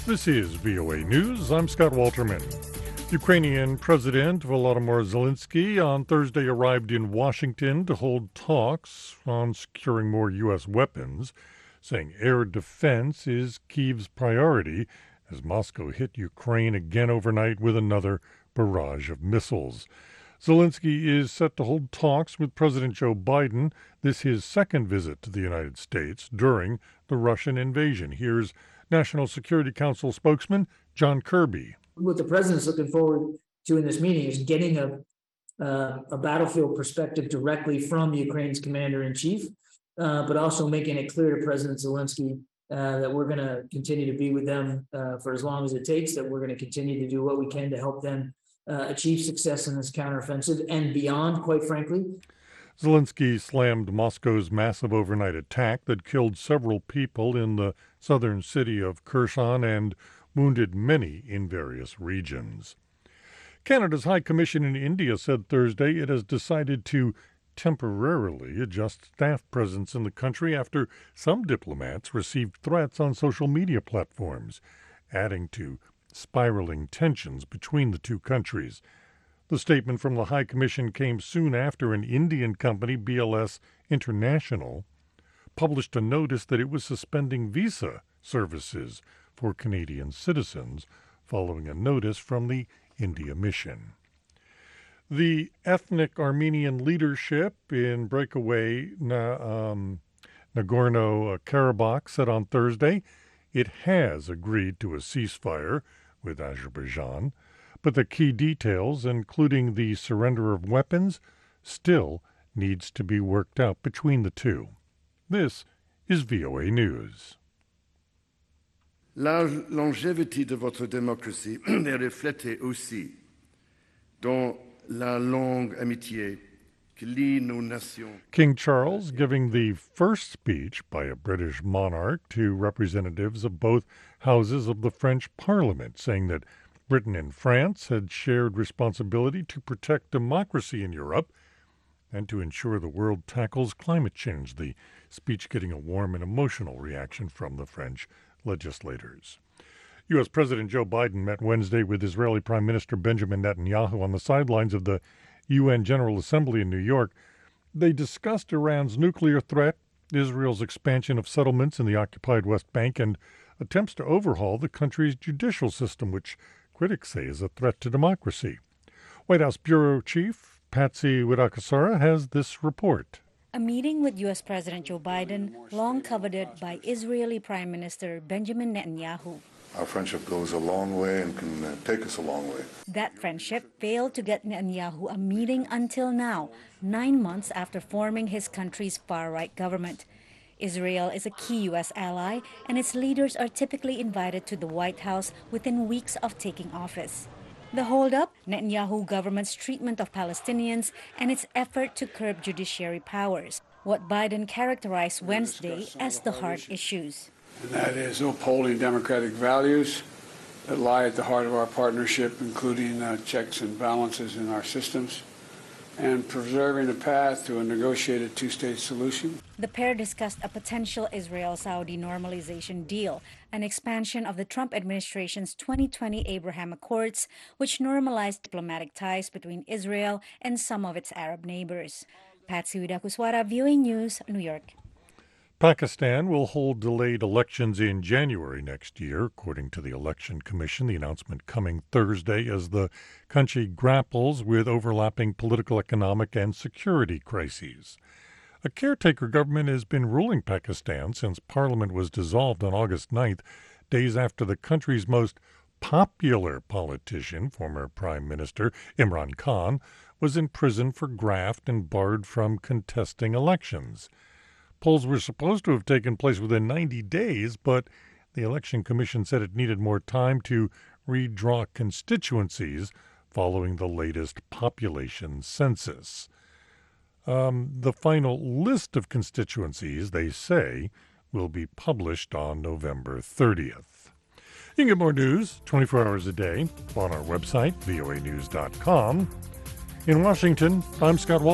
This is VOA News. I'm Scott Walterman. Ukrainian President Volodymyr Zelensky on Thursday arrived in Washington to hold talks on securing more U.S. weapons, saying air defense is Kyiv's priority as Moscow hit Ukraine again overnight with another barrage of missiles. Zelensky is set to hold talks with President Joe Biden, this his second visit to the United States during the Russian invasion. Here's National Security Council spokesman John Kirby. What the president's looking forward to in this meeting is getting a battlefield perspective directly from Ukraine's commander-in-chief, but also making it clear to President Zelensky that we're going to continue to be with them for as long as it takes, that we're going to continue to do what we can to help them achieve success in this counteroffensive and beyond, quite frankly. Zelensky slammed Moscow's massive overnight attack that killed several people in the southern city of Kherson and wounded many in various regions. Canada's High Commission in India said Thursday it has decided to temporarily adjust staff presence in the country after some diplomats received threats on social media platforms, adding to spiraling tensions between the two countries. The statement from the High Commission came soon after an Indian company, BLS International, published a notice that it was suspending visa services for Canadian citizens following a notice from the India mission. The ethnic Armenian leadership in breakaway Nagorno-Karabakh said on Thursday it has agreed to a ceasefire with Azerbaijan, but the key details, including the surrender of weapons, still needs to be worked out between the two. This is VOA News. La longévité de votre démocratie est reflétée aussi dans la longue amitié qui lie nos nations. King Charles giving the first speech by a British monarch to representatives of both houses of the French Parliament, saying that Britain and France had shared responsibility to protect democracy in Europe and to ensure the world tackles climate change, the speech getting a warm and emotional reaction from the French legislators. U.S. President Joe Biden met Wednesday with Israeli Prime Minister Benjamin Netanyahu on the sidelines of the UN General Assembly in New York. They discussed Iran's nuclear threat, Israel's expansion of settlements in the occupied West Bank, and attempts to overhaul the country's judicial system, which critics say is a threat to democracy. White House Bureau Chief Patsy Widakuswara has this report. A meeting with U.S. President Joe Biden, long coveted by Israeli Prime Minister Benjamin Netanyahu. Our friendship goes a long way and can take us a long way. That friendship failed to get Netanyahu a meeting until now, 9 months after forming his country's far-right government. Israel is a key U.S. ally, and its leaders are typically invited to the White House within weeks of taking office. The holdup, Netanyahu government's treatment of Palestinians and its effort to curb judiciary powers, what Biden characterized Wednesday as the hard issues. And that is upholding democratic values that lie at the heart of our partnership, including checks and balances in our systems, and preserving a path to a negotiated two-state solution. The pair discussed a potential Israel-Saudi normalization deal, an expansion of the Trump administration's 2020 Abraham Accords, which normalized diplomatic ties between Israel and some of its Arab neighbors. Patsy Widakuswara, VOA News, New York. Pakistan will hold delayed elections in January next year, according to the Election Commission. The announcement coming Thursday as the country grapples with overlapping political, economic, and security crises. A caretaker government has been ruling Pakistan since parliament was dissolved on August 9th, days after the country's most popular politician, former Prime Minister Imran Khan, was in prison for graft and barred from contesting elections. Polls were supposed to have taken place within 90 days, but the Election Commission said it needed more time to redraw constituencies following the latest population census. The final list of constituencies, they say, will be published on November 30th. You can get more news 24 hours a day on our website, voanews.com. In Washington, I'm Scott Walter.